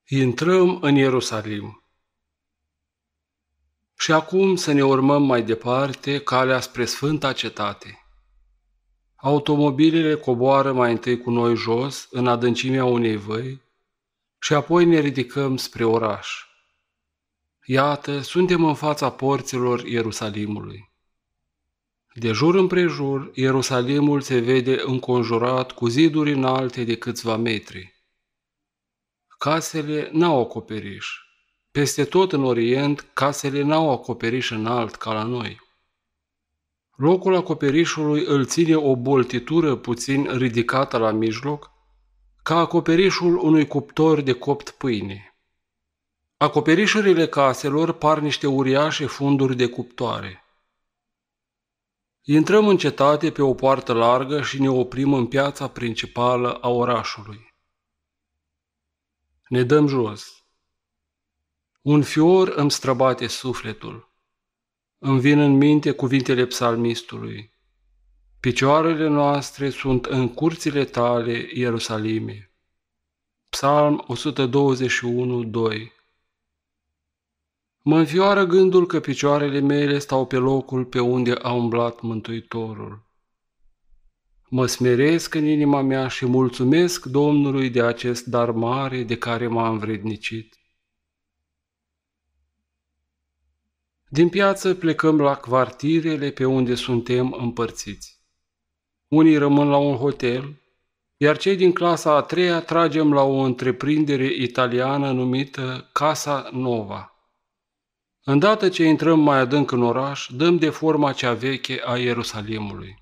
Intrăm în Ierusalim. Și acum să ne urmăm mai departe calea spre Sfânta Cetate. Automobilele coboară mai întâi cu noi jos, în adâncimea unei văi, și apoi ne ridicăm spre oraș. Iată, suntem în fața porților Ierusalimului. De jur împrejur, Ierusalimul se vede înconjurat cu ziduri înalte de câțiva metri. Casele n-au acoperiș. Peste tot în Orient, casele n-au acoperiș înalt ca la noi. Locul acoperișului îl ține o boltitură puțin ridicată la mijloc, ca acoperișul unui cuptor de copt pâine. Acoperișurile caselor par niște uriașe funduri de cuptoare. Intrăm în cetate pe o poartă largă și ne oprim în piața principală a orașului. Ne dăm jos. Un fior îmi străbate sufletul. Îmi vin în minte cuvintele psalmistului. Picioarele noastre sunt în curțile tale, Ierusalime. Psalm 121, 2. Mă înfioară gândul că picioarele mele stau pe locul pe unde a umblat Mântuitorul. Mă smeresc în inima mea și mulțumesc Domnului de acest dar mare de care m-a învrednicit. Din piață plecăm la quartierele pe unde suntem împărțiți. Unii rămân la un hotel, iar cei din clasa a treia tragem la o întreprindere italiană numită Casa Nova. Îndată ce intrăm mai adânc în oraș, dăm de forma cea veche a Ierusalimului.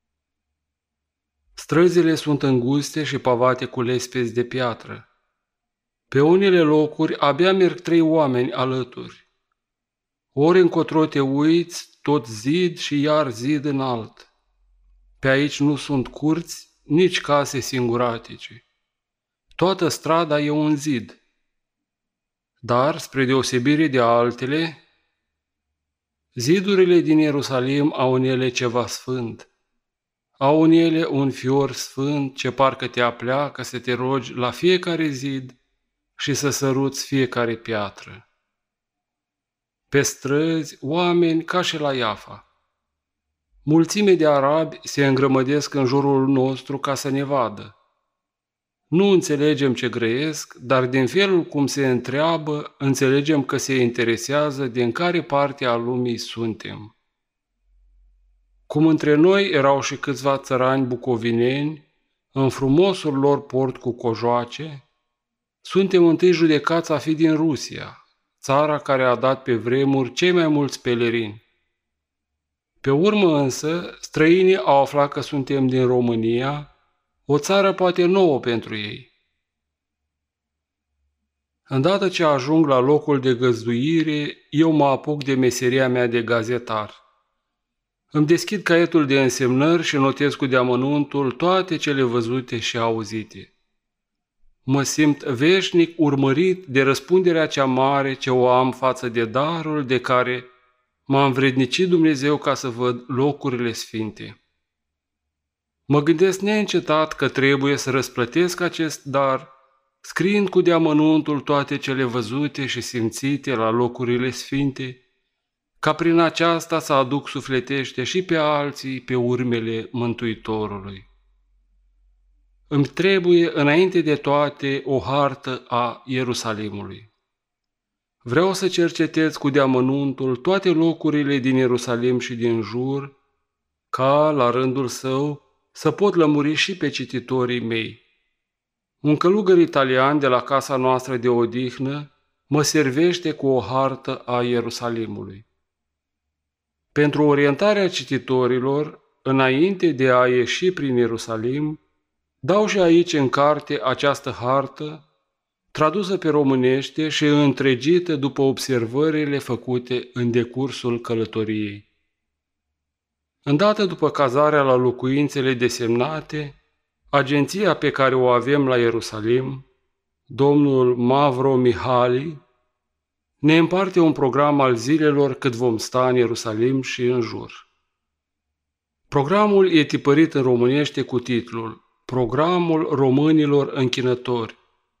Străzile sunt înguste și pavate cu lespezi de piatră. Pe unele locuri abia merg 3 oameni alături. Ori încotro te uiți, tot zid și iar zid înalt. Pe aici nu sunt curți, nici case singuratice. Toată strada e un zid. Dar, spre deosebire de altele, zidurile din Ierusalim au în ele ceva sfânt. Au în ele un fior sfânt ce parcă te apleacă să te rogi la fiecare zid și să săruți fiecare piatră. Pe străzi, oameni ca și la Iafa. Mulțime de arabi se îngrămădesc în jurul nostru ca să ne vadă. Nu înțelegem ce grăiesc, dar din felul cum se întreabă, înțelegem că se interesează din care parte a lumii suntem. Cum între noi erau și câțiva țărani bucovineni, în frumosul lor port cu cojoace, suntem întâi judecați a fi din Rusia, țara care a dat pe vremuri cei mai mulți pelerini. Pe urmă însă, străinii au aflat că suntem din România, o țară poate nouă pentru ei. Îndată ce ajung la locul de găzduire, eu mă apuc de meseria mea de gazetar. Îmi deschid caietul de însemnări și notez cu deamănuntul toate cele văzute și auzite. Mă simt veșnic urmărit de răspunderea cea mare ce o am față de darul de care m-a învrednicit Dumnezeu ca să văd locurile sfinte. Mă gândesc neîncetat că trebuie să răsplătesc acest dar, scriind cu deamănuntul toate cele văzute și simțite la locurile sfinte, ca prin aceasta să aduc sufletește și pe alții pe urmele Mântuitorului. Îmi trebuie înainte de toate o hartă a Ierusalimului. Vreau să cercetez cu deamănuntul toate locurile din Ierusalim și din jur, ca, la rândul său, să pot lămuri și pe cititorii mei. Un călugăr italian de la casa noastră de odihnă mă servește cu o hartă a Ierusalimului. Pentru orientarea cititorilor, înainte de a ieși prin Ierusalim, dau și aici în carte această hartă, tradusă pe românește și întregită după observările făcute în decursul călătoriei. Îndată după cazarea la locuințele desemnate, agenția pe care o avem la Ierusalim, domnul Mavro Mihali, ne împarte un program al zilelor cât vom sta în Ierusalim și în jur. Programul e tipărit în românește cu titlul Programul românilor închinători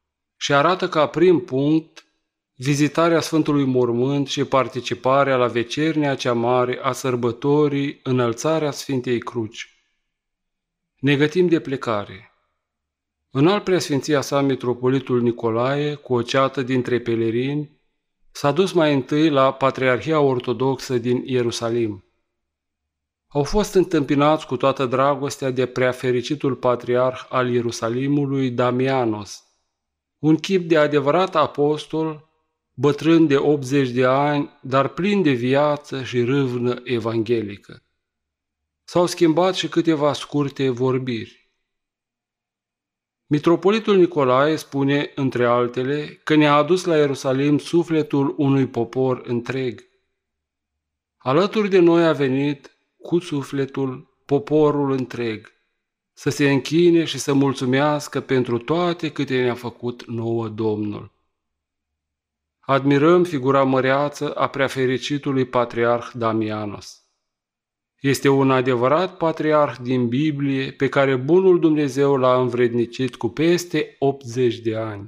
și arată ca prim punct vizitarea Sfântului Mormânt și participarea la vecernia cea mare a sărbătorii Înălțarea Sfintei Cruci. Ne gătim de plecare. Înalt Preasfinția sa Mitropolitul Nicolae, cu o ceată dintre pelerini, s-a dus mai întâi la Patriarhia Ortodoxă din Ierusalim. Au fost întâmpinați cu toată dragostea de preafericitul patriarh al Ierusalimului, Damianos, un chip de adevărat apostol, bătrân de 80 de ani, dar plin de viață și râvnă evanghelică. S-au schimbat și câteva scurte vorbiri. Mitropolitul Nicolae spune, între altele, că ne-a adus la Ierusalim sufletul unui popor întreg. Alături de noi a venit cu sufletul poporul întreg, să se închine și să mulțumească pentru toate câte ne-a făcut nouă Domnul. Admirăm figura măreață a preafericitului patriarh Damianos. Este un adevărat patriarh din Biblie pe care bunul Dumnezeu l-a învrednicit cu peste 80 de ani.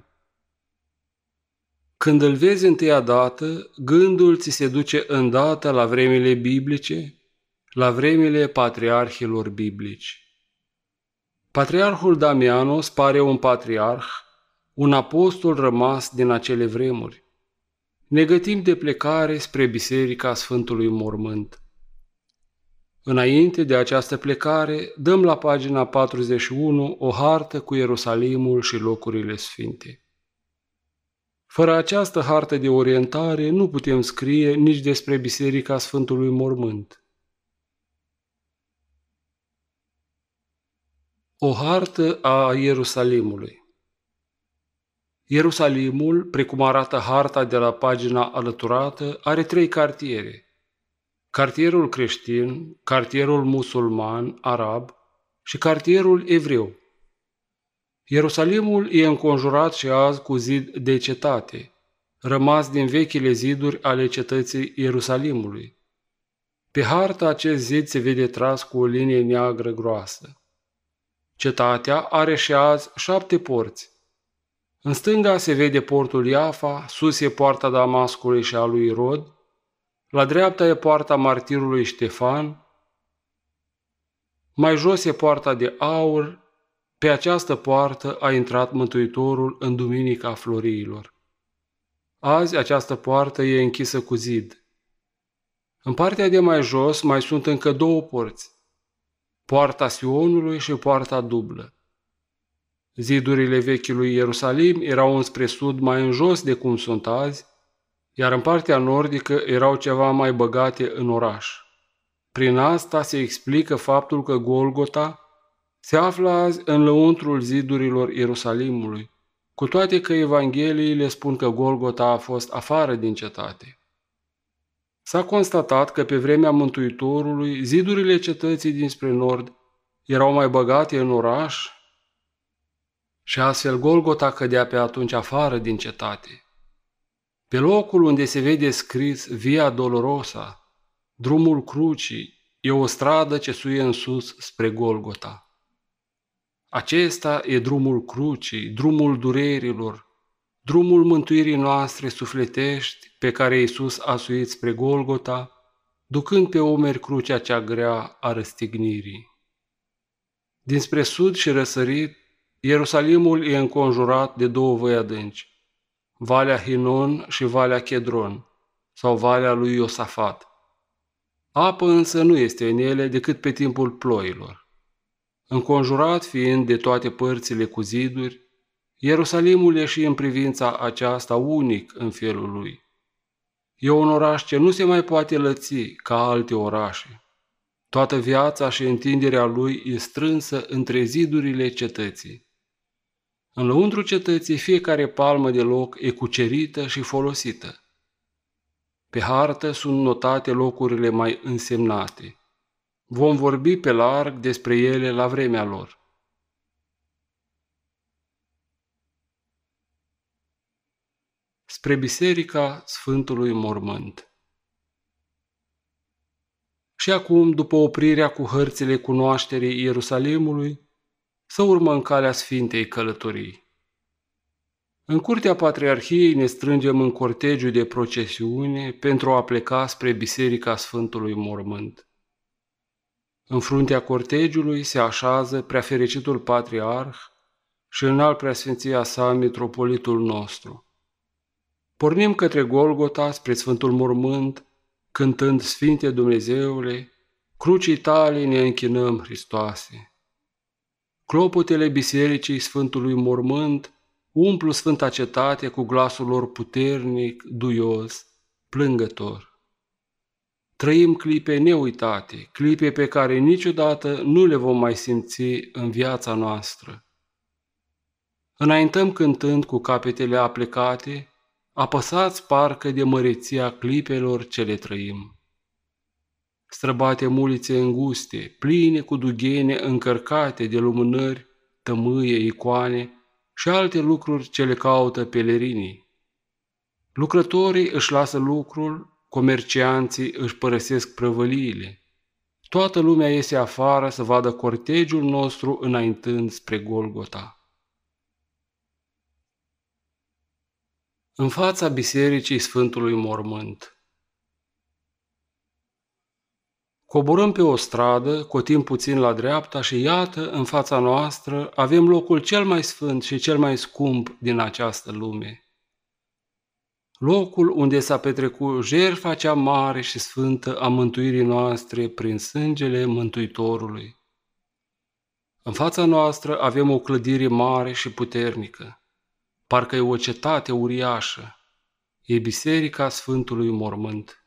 Când îl vezi întâia dată, gândul ți se duce îndată la vremile biblice, la vremile patriarhilor biblici. Patriarhul Damianos pare un patriarh, un apostol rămas din acele vremuri. Ne gătim de plecare spre Biserica Sfântului Mormânt. Înainte de această plecare, dăm la pagina 41 o hartă cu Ierusalimul și locurile sfinte. Fără această hartă de orientare nu putem scrie nici despre Biserica Sfântului Mormânt. O hartă a Ierusalimului. Ierusalimul, precum arată harta de la pagina alăturată, are 3 cartiere: cartierul creștin, cartierul musulman, arab și cartierul evreu. Ierusalimul e înconjurat și azi cu zid de cetate, rămas din vechile ziduri ale cetății Ierusalimului. Pe hartă acest zid se vede tras cu o linie neagră groasă. Cetatea are și azi 7 porți. În stânga se vede portul Iafa, sus e poarta Damascului și a lui Irod, la dreapta e poarta martirului Ștefan, mai jos e poarta de aur, pe această poartă a intrat Mântuitorul în Duminica Floriilor. Azi această poartă e închisă cu zid. În partea de mai jos mai sunt încă 2 porți, poarta Sionului și poarta dublă. Zidurile vechiului Ierusalim erau înspre sud mai în jos de cum sunt azi, iar în partea nordică erau ceva mai băgate în oraș. Prin asta se explică faptul că Golgota se află azi în lăuntrul zidurilor Ierusalimului, cu toate că Evangheliile spun că Golgota a fost afară din cetate. S-a constatat că pe vremea Mântuitorului zidurile cetății dinspre nord erau mai băgate în oraș și astfel Golgota cădea pe atunci afară din cetate. Pe locul unde se vede scris Via Dolorosa, drumul crucii, e o stradă ce suie în sus spre Golgota. Acesta e drumul crucii, drumul durerilor, drumul mântuirii noastre sufletești pe care Iisus a suit spre Golgota, ducând pe umeri crucea cea grea a răstignirii. Dinspre sud și răsărit, Ierusalimul e înconjurat de 2 văi adânci, Valea Hinon și Valea Chedron, sau Valea lui Iosafat. Apă însă nu este în ele decât pe timpul ploilor. Înconjurat fiind de toate părțile cu ziduri, Ierusalimul e și în privința aceasta unic în felul lui. E un oraș ce nu se mai poate lăți ca alte orașe. Toată viața și întinderea lui e strânsă între zidurile cetății. În lăuntru cetății fiecare palmă de loc e cucerită și folosită. Pe hartă sunt notate locurile mai însemnate. Vom vorbi pe larg despre ele la vremea lor. Spre Biserica Sfântului Mormânt. Și acum, după oprirea cu hărțile cunoașterii Ierusalimului, să urmăm calea Sfintei Călătorii. În curtea Patriarhiei ne strângem în cortegiu de procesiune pentru a pleca spre Biserica Sfântului Mormânt. În fruntea cortegiului se așează preafericitul patriarh și înalt preasfinția sa mitropolitul nostru. Pornim către Golgota spre Sfântul Mormânt, cântând Sfinte Dumnezeule, crucii tale ne închinăm, Hristoase. Clopotele bisericii Sfântului Mormânt umplu sfânta cetate cu glasul lor puternic, duios, plângător. Trăim clipe neuitate, clipe pe care niciodată nu le vom mai simți în viața noastră. Înaintăm cântând cu capetele aplecate, apăsați parcă de măreția clipelor ce le trăim. Străbatem ulițe înguste, pline cu dughene încărcate de lumânări, tămâie, icoane și alte lucruri ce le caută pelerinii. Lucrătorii își lasă lucrul, comercianții își părăsesc prăvăliile. Toată lumea iese afară să vadă cortegiul nostru înaintând spre Golgota. În fața Bisericii Sfântului Mormânt. Coborâm pe o stradă, cotim puțin la dreapta și iată, în fața noastră, avem locul cel mai sfânt și cel mai scump din această lume. Locul unde s-a petrecut jertfa cea mare și sfântă a mântuirii noastre prin sângele Mântuitorului. În fața noastră avem o clădire mare și puternică, parcă e o cetate uriașă, e Biserica Sfântului Mormânt.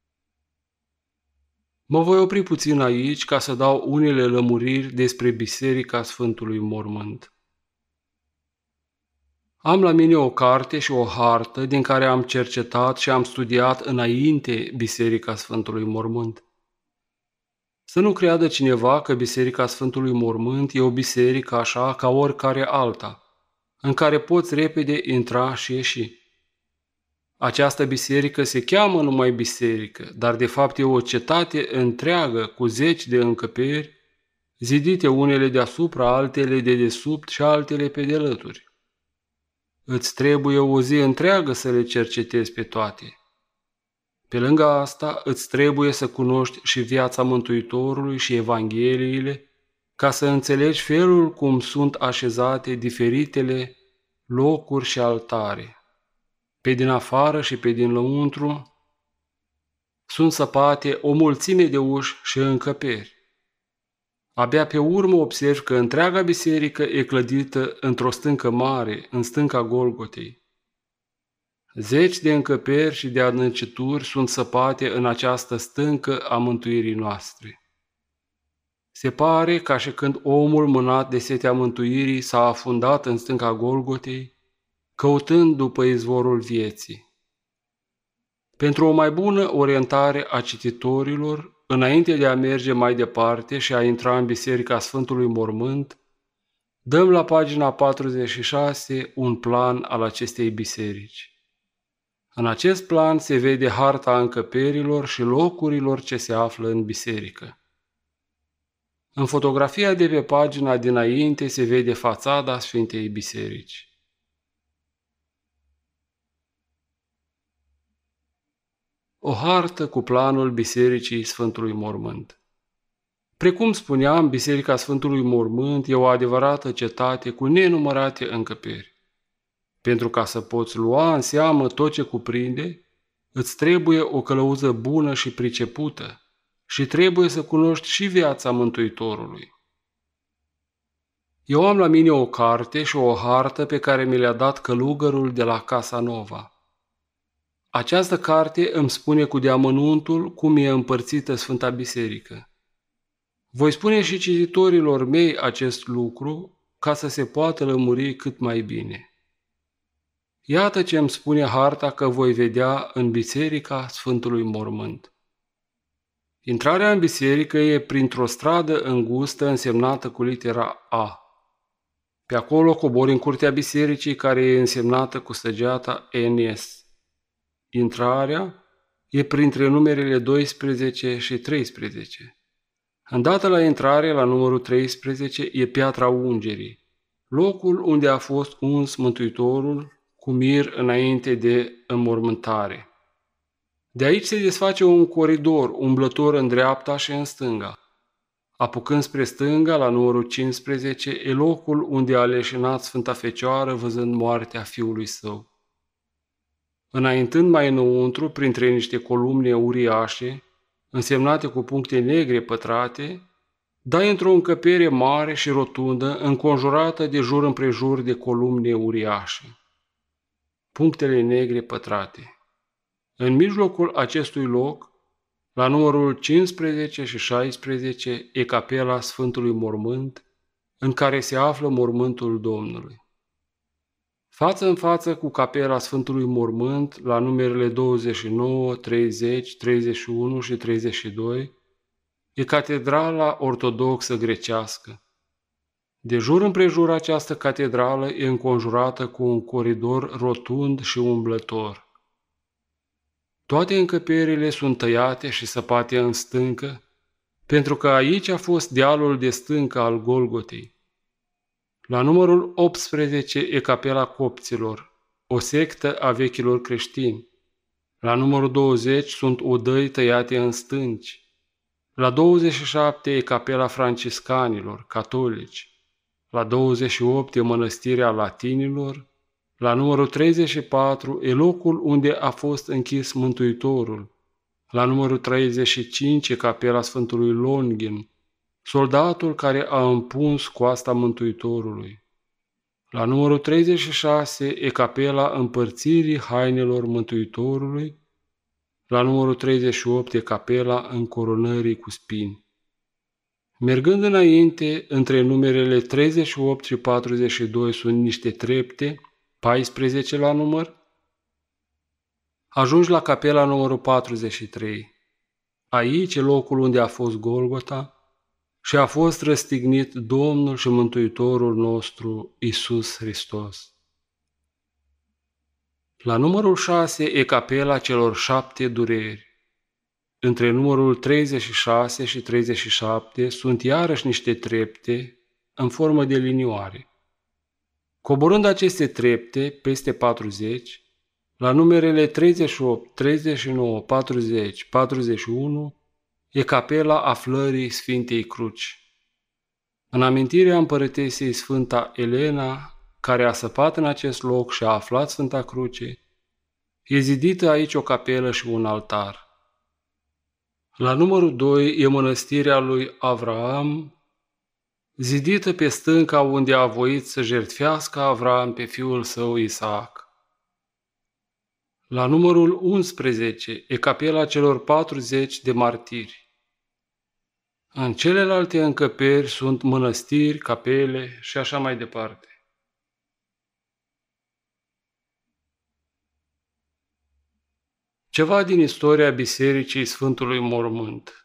Mă voi opri puțin aici ca să dau unele lămuriri despre Biserica Sfântului Mormânt. Am la mine o carte și o hartă din care am cercetat și am studiat înainte Biserica Sfântului Mormânt. Să nu creadă cineva că Biserica Sfântului Mormânt e o biserică așa ca oricare alta, în care poți repede intra și ieși. Această biserică se cheamă numai biserică, dar de fapt e o cetate întreagă cu 10 de încăperi, zidite unele deasupra, altele de desubt și altele pe de lături. Îți trebuie o zi întreagă să le cercetezi pe toate. Pe lângă asta, îți trebuie să cunoști și viața Mântuitorului și Evangheliile, ca să înțelegi felul cum sunt așezate diferitele locuri și altare. Pe din afară și pe din lăuntru sunt săpate o mulțime de uși și încăperi. Abia pe urmă observi că întreaga biserică e clădită într-o stâncă mare, în stânca Golgotei. 10 de încăperi și de adâncituri sunt săpate în această stâncă a mântuirii noastre. Se pare ca și când omul mânat de setea mântuirii s-a afundat în stânca Golgotei, căutând după izvorul vieții. Pentru o mai bună orientare a cititorilor, înainte de a merge mai departe și a intra în Biserica Sfântului Mormânt, dăm la pagina 46 un plan al acestei biserici. În acest plan se vede harta încăperilor și locurilor ce se află în biserică. În fotografia de pe pagina dinainte se vede fațada Sfintei Biserici. O hartă cu planul Bisericii Sfântului Mormânt. Precum spuneam, Biserica Sfântului Mormânt e o adevărată cetate cu nenumărate încăperi. Pentru ca să poți lua în seamă tot ce cuprinde, îți trebuie o călăuză bună și pricepută și trebuie să cunoști și viața Mântuitorului. Eu am la mine o carte și o hartă pe care mi le-a dat călugărul de la Casa Nova. Această carte îmi spune cu deamănuntul cum e împărțită Sfânta Biserică. Voi spune și cititorilor mei acest lucru ca să se poată lămuri cât mai bine. Iată ce îmi spune harta că voi vedea în Biserica Sfântului Mormânt. Intrarea în biserică e printr-o stradă îngustă însemnată cu litera A. Pe acolo cobori în curtea bisericii care e însemnată cu săgeata NS. Intrarea e printre numerele 12 și 13. Îndată la intrare, la numărul 13, e Piatra Ungerii, locul unde a fost uns Mântuitorul cu mir înainte de înmormântare. De aici se desface un coridor umblător în dreapta și în stânga. Apucând spre stânga, la numărul 15, e locul unde a leșinat Sfânta Fecioară văzând moartea fiului său. Înaintând mai înăuntru, printre niște columne uriașe, însemnate cu puncte negre pătrate, dai într-o încăpere mare și rotundă, înconjurată de jur împrejur de columne uriașe. Punctele negre pătrate. În mijlocul acestui loc, la numărul 15 și 16, e capela Sfântului Mormânt, în care se află mormântul Domnului. Față în față cu capela Sfântului Mormânt, la numerele 29, 30, 31 și 32, e catedrala ortodoxă grecească. De jur împrejur această catedrală e înconjurată cu un coridor rotund și umblător. Toate încăperile sunt tăiate și săpate în stâncă, pentru că aici a fost dealul de stâncă al Golgotei. La numărul 18 e capela copților, o sectă a vechilor creștini. La numărul 20 sunt odăi tăiate în stânci. La 27 e capela franciscanilor, catolici. La 28 e mănăstirea latinilor. La numărul 34 e locul unde a fost închis Mântuitorul. La numărul 35 e capela Sfântului Longin, soldatul care a împuns coasta Mântuitorului. La numărul 36 e capela împărțirii hainelor Mântuitorului. La numărul 38 e capela încoronării cu spini. Mergând înainte, între numerele 38 și 42 sunt niște trepte, 14 la număr. Ajungi la capela numărul 43. Aici e locul unde a fost Golgota și a fost răstignit Domnul și Mântuitorul nostru, Iisus Hristos. La numărul 6 e capela celor 7 dureri. Între numărul 36 și 37 sunt iarăși niște trepte în formă de linioare. Coborând aceste trepte, peste 40, la numerele 38, 39, 40, 41, e capela aflării Sfintei Cruci. În amintirea împărătesei Sfânta Elena, care a săpat în acest loc și a aflat Sfânta Cruce, e zidită aici o capelă și un altar. La numărul 2 e mănăstirea lui Avraam, zidită pe stânca unde a voit să jertfească Avraam pe fiul său Isaac. La numărul 11 e capela celor 40 de martiri. În celelalte încăperi sunt mănăstiri, capele și așa mai departe. Ceva din istoria Bisericii Sfântului Mormânt.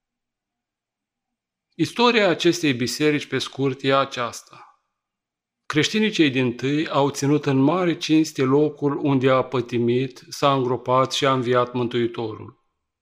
Istoria acestei biserici, pe scurt, e aceasta. Creștinii cei dintâi au ținut în mare cinste locul unde a pătimit, s-a îngropat și a înviat Mântuitorul.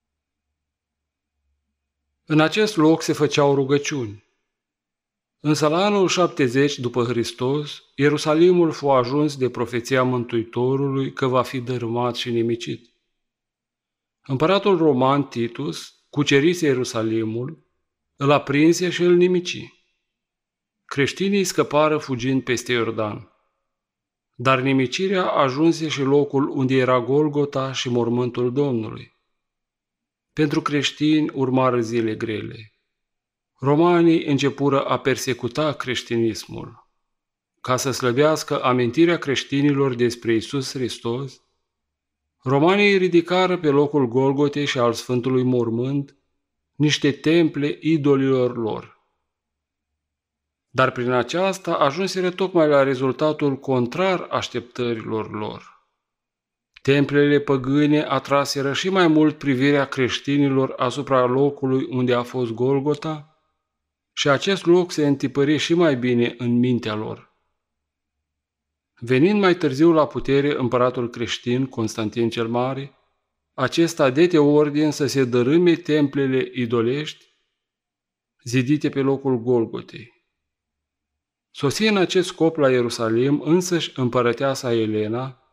În acest loc se făceau rugăciuni. Însă la anul 70 după Hristos, Ierusalimul fu ajuns de profeția Mântuitorului că va fi dărâmat și nimicit. Împăratul roman Titus cucerise Ierusalimul, îl aprinse și îl nimici. Creștinii scăpară fugind peste Iordan. Dar nimicirea ajunse și locul unde era Golgota și mormântul Domnului. Pentru creștini urmară zile grele. Romanii începură a persecuta creștinismul. Ca să slăbească amintirea creștinilor despre Iisus Hristos, romanii ridicară pe locul Golgotei și al Sfântului Mormânt niște temple idolilor lor. Dar prin aceasta ajunseră tocmai la rezultatul contrar așteptărilor lor. Templele păgâne atraseră și mai mult privirea creștinilor asupra locului unde a fost Golgota și acest loc se întipări și mai bine în mintea lor. Venind mai târziu la putere împăratul creștin Constantin cel Mare, acesta dete ordin să se dărâme templele idolești zidite pe locul Golgotei. Sosie în acest scop la Ierusalim însăși împărăteasa Elena,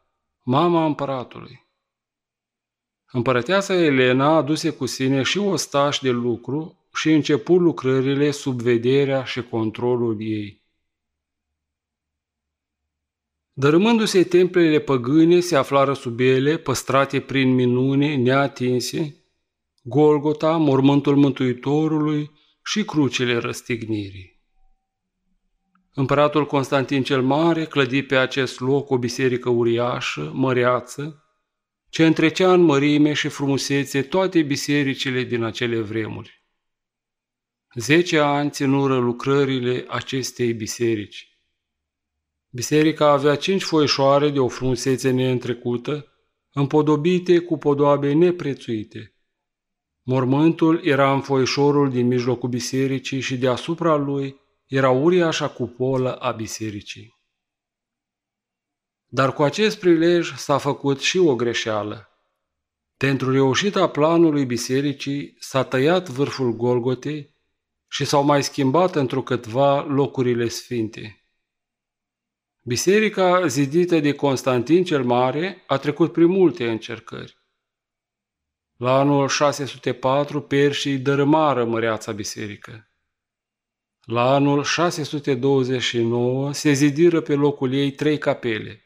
mama împăratului. Împărăteasa Elena aduse cu sine și ostași de lucru și începu lucrările sub vederea și controlul ei. Dărâmându-se templele păgâne, se aflară sub ele, păstrate prin minune neatinse, Golgota, mormântul Mântuitorului și crucile răstignirii. Împăratul Constantin cel Mare clădi pe acest loc o biserică uriașă, măreață, ce întrecea în mărime și frumusețe toate bisericile din acele vremuri. 10 ani ținură lucrările acestei biserici. Biserica avea 5 foișoare de o frumusețe neîntrecută, împodobite cu podoabe neprețuite. Mormântul era în foișorul din mijlocul bisericii și deasupra lui era uriașa cupolă a bisericii. Dar cu acest prilej s-a făcut și o greșeală. Pentru reușita planului bisericii s-a tăiat vârful Golgotei și s-au mai schimbat întrucâtva locurile sfinte. Biserica zidită de Constantin cel Mare a trecut prin multe încercări. La anul 604 perșii dărâmară măreața biserică. La anul 629 se zidiră pe locul ei 3 capele.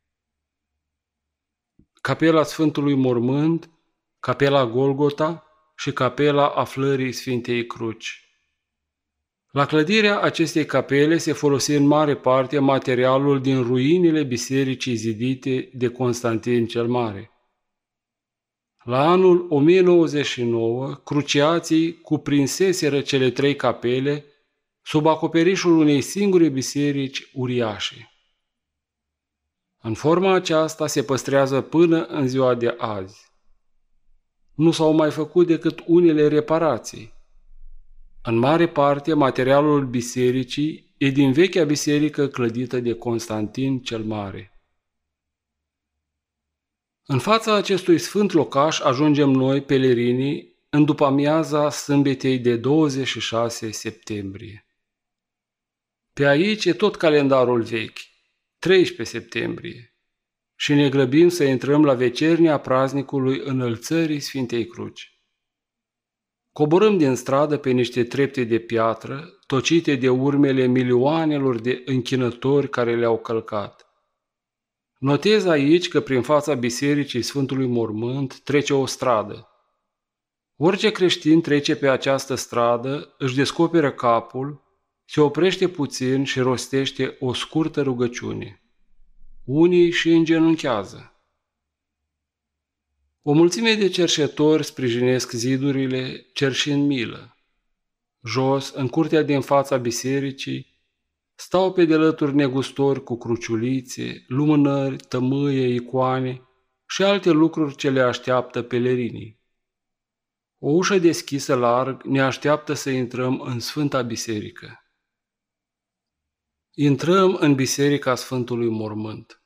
Capela Sfântului Mormânt, capela Golgota și capela Aflării Sfintei Cruci. La clădirea acestei capele se folosi în mare parte materialul din ruinile bisericii zidite de Constantin cel Mare. La anul 1099, cruciații cuprinseseră cele 3 capele sub acoperișul unei singure biserici uriașe. În forma aceasta se păstrează până în ziua de azi. Nu s-au mai făcut decât unele reparații. În mare parte, materialul bisericii e din vechea biserică clădită de Constantin cel Mare. În fața acestui sfânt locaș ajungem noi, pelerinii, în după-amiaza sâmbetei de 26 septembrie. Pe aici e tot calendarul vechi, 13 septembrie, și ne grăbim să intrăm la vecernia praznicului Înălțării Sfintei Cruci. Coborâm din stradă pe niște trepte de piatră, tocite de urmele milioanelor de închinători care le-au călcat. Notez aici că prin fața bisericii Sfântului Mormânt trece o stradă. Orice creștin trece pe această stradă, își descoperă capul, se oprește puțin și rostește o scurtă rugăciune. Unii și îngenunchează. O mulțime de cerșetori sprijinesc zidurile, cerșind milă. Jos, în curtea din fața bisericii, stau pe delături negustori cu cruciulițe, lumânări, tămâie, icoane și alte lucruri ce le așteaptă pelerinii. O ușă deschisă larg ne așteaptă să intrăm în Sfânta Biserică. Intrăm în Biserica Sfântului Mormânt.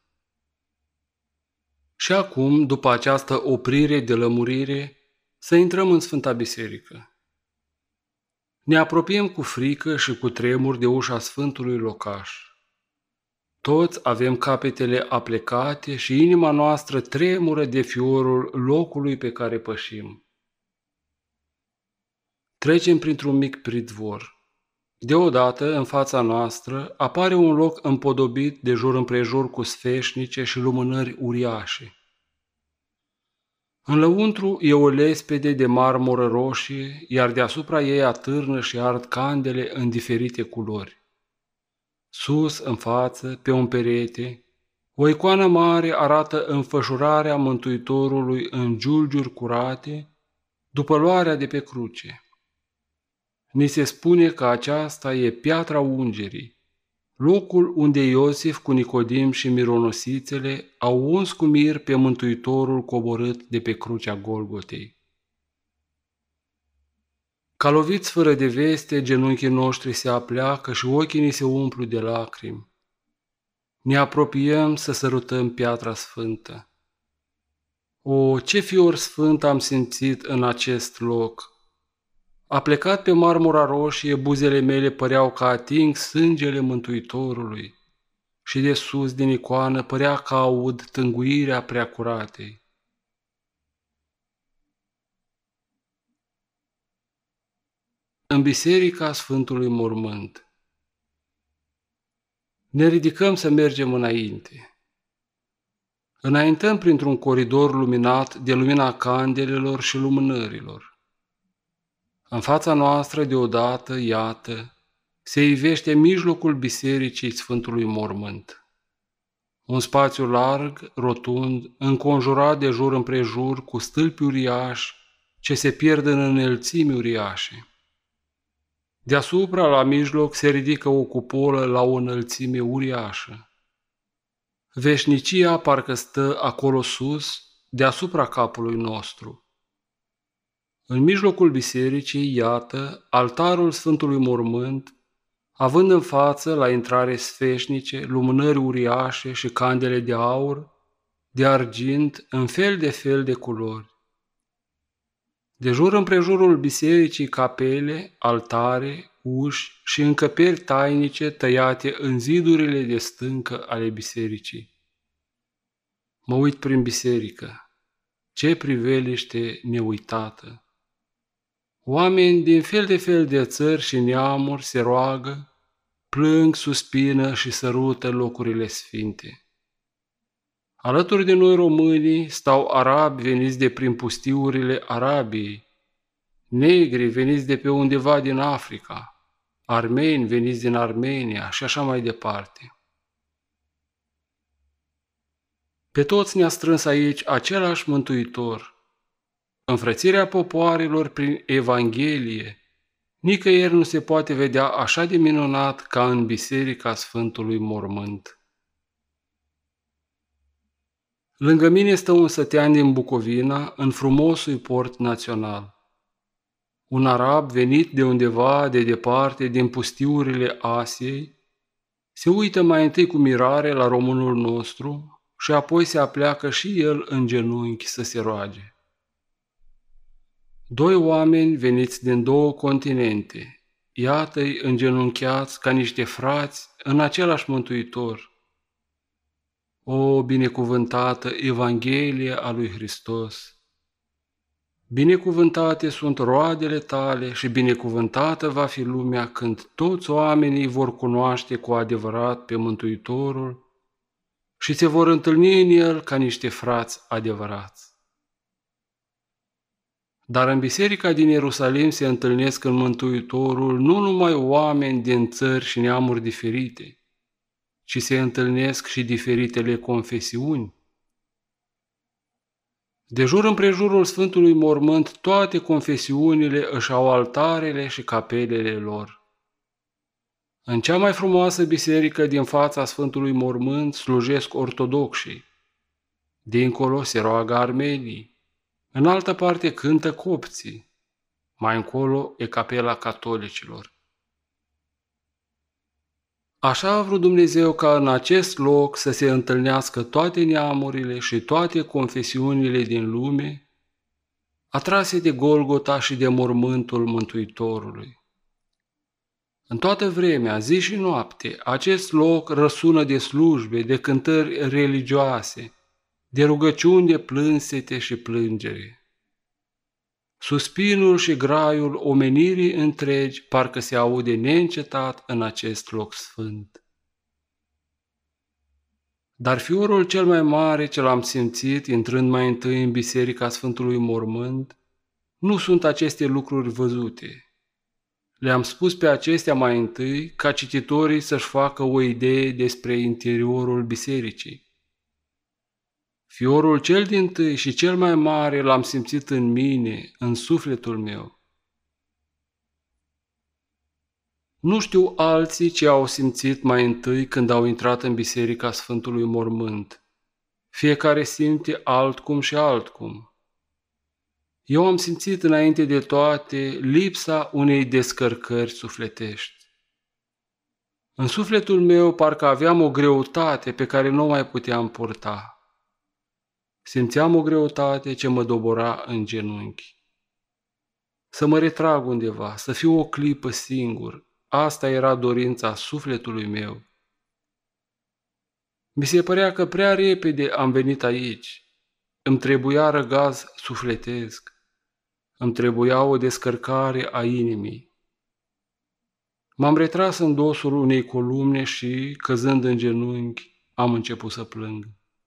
Și acum, după această oprire de lămurire, să intrăm în Sfânta Biserică. Ne apropiem cu frică și cu tremur de ușa Sfântului locaș. Toți avem capetele aplecate și inima noastră tremură de fiorul locului pe care pășim. Trecem printr-un mic pridvor. Deodată, în fața noastră, apare un loc împodobit de jur împrejur cu sfeșnice și lumânări uriașe. În lăuntru e o lespede de marmură roșie, iar deasupra ei atârnă și ard candele în diferite culori. Sus, în față, pe un perete, o icoană mare arată înfășurarea Mântuitorului în giulgiuri curate, după luarea de pe cruce. Ni se spune că aceasta e piatra ungerii, locul unde Iosif cu Nicodim și mironosițele au uns cu mir pe Mântuitorul coborât de pe crucea Golgotei. Ca loviți fără de veste, genunchii noștri se apleacă și ochii ni se umplu de lacrimi. Ne apropiem să sărutăm piatra sfântă. O, ce fior sfânt am simțit în acest loc! A plecat pe marmura roșie, buzele mele păreau că ating sângele Mântuitorului și de sus din icoană părea că aud tânguirea preacuratei. În Biserica Sfântului Mormânt ne ridicăm să mergem înainte. Înaintăm printr-un coridor luminat de lumina candelelor și lumânărilor. În fața noastră, deodată, iată, se ivește mijlocul Bisericii Sfântului Mormânt. Un spațiu larg, rotund, înconjurat de jur împrejur cu stâlpi uriași ce se pierd în înălțimi uriașe. Deasupra, la mijloc, se ridică o cupolă la o înălțime uriașă. Veșnicia parcă stă acolo sus, deasupra capului nostru. În mijlocul bisericii, iată, altarul Sfântului Mormânt, având în față, la intrare sfeșnice, lumânări uriașe și candele de aur, de argint, în fel de culori. De jur împrejurul bisericii capele, altare, uși și încăperi tainice tăiate în zidurile de stâncă ale bisericii. Mă uit prin biserică. Ce priveliște neuitată! Oameni din fel de țări și neamuri se roagă, plâng, suspină și sărută locurile sfinte. Alături de noi românii stau arabi veniți de prin pustiurile Arabiei, negri veniți de pe undeva din Africa, armeni veniți din Armenia și așa mai departe. Pe toți ne-a strâns aici același Mântuitor. Înfrățirea popoarelor prin Evanghelie, nicăieri nu se poate vedea așa de minunat ca în Biserica Sfântului Mormânt. Lângă mine stă un sătean din Bucovina, în frumosul port național. Un arab venit de undeva de departe din pustiurile Asiei, se uită mai întâi cu mirare la românul nostru și apoi se apleacă și el în genunchi să se roage. Doi oameni veniți din două continente, iată-i îngenunchiați ca niște frați în același Mântuitor. O binecuvântată Evanghelie a lui Hristos! Binecuvântate sunt roadele tale și binecuvântată va fi lumea când toți oamenii vor cunoaște cu adevărat pe Mântuitorul și se vor întâlni în el ca niște frați adevărați. Dar în biserica din Ierusalim se întâlnesc în Mântuitorul nu numai oameni din țări și neamuri diferite, ci se întâlnesc și diferitele confesiuni. De jur împrejurul Sfântului Mormânt, toate confesiunile își au altarele și capelele lor. În cea mai frumoasă biserică din fața Sfântului Mormânt slujesc ortodoxii. Dincolo se roagă armenii, în altă parte cântă copții, mai încolo e capela catolicilor. Așa a vrut Dumnezeu ca în acest loc să se întâlnească toate neamurile și toate confesiunile din lume, atrase de Golgota și de mormântul Mântuitorului. În toată vremea, zi și noapte, acest loc răsună de slujbe, de cântări religioase, de rugăciuni de plânsete și plângere. Suspinul și graiul omenirii întregi parcă se aude neîncetat în acest loc sfânt. Dar fiorul cel mai mare ce l-am simțit intrând mai întâi în Biserica Sfântului Mormânt, nu sunt aceste lucruri văzute. Le-am spus pe acestea mai întâi ca cititorii să-și facă o idee despre interiorul bisericii. Fiorul cel dintâi și cel mai mare l-am simțit în mine, în sufletul meu. Nu știu alții ce au simțit mai întâi când au intrat în Biserica Sfântului Mormânt. Fiecare simte altcum și altcum. Eu am simțit înainte de toate lipsa unei descărcări sufletești. În sufletul meu parcă aveam o greutate pe care nu mai puteam purta. Simțeam o greutate ce mă dobora în genunchi. Să mă retrag undeva, să fiu o clipă singur, asta era dorința sufletului meu. Mi se părea că prea repede am venit aici. Îmi trebuia răgaz sufletesc. Îmi trebuia o descărcare a inimii. M-am retras în dosul unei columne și, căzând în genunchi, am început să plâng.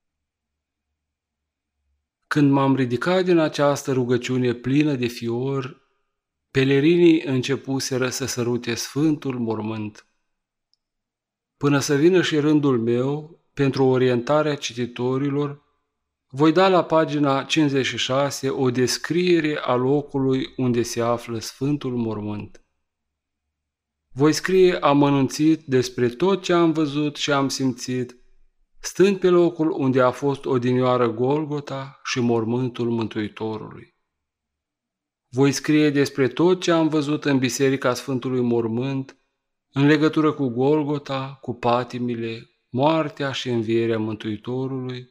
Când m-am ridicat din această rugăciune plină de fior, pelerinii începuseră să sărute Sfântul Mormânt. Până să vină și rândul meu, pentru orientarea cititorilor, voi da la pagina 56 o descriere a locului unde se află Sfântul Mormânt. Voi scrie amănunțit despre tot ce am văzut și am simțit, stând pe locul unde a fost odinioară Golgota și mormântul Mântuitorului. Voi scrie despre tot ce am văzut în Biserica Sfântului Mormânt, în legătură cu Golgota, cu patimile, moartea și învierea Mântuitorului,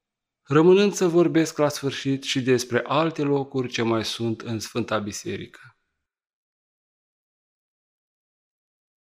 rămânând să vorbesc la sfârșit și despre alte locuri ce mai sunt în Sfânta Biserică.